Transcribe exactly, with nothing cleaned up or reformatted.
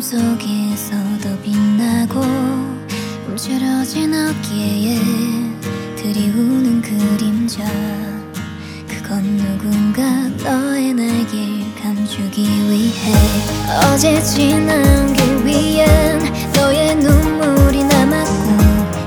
속에서도 빛나고 움츠러진 어깨에 드리우는 그림자, 그건 누군가 너의 날개를 감추기 위해 어제 지나온 길 위에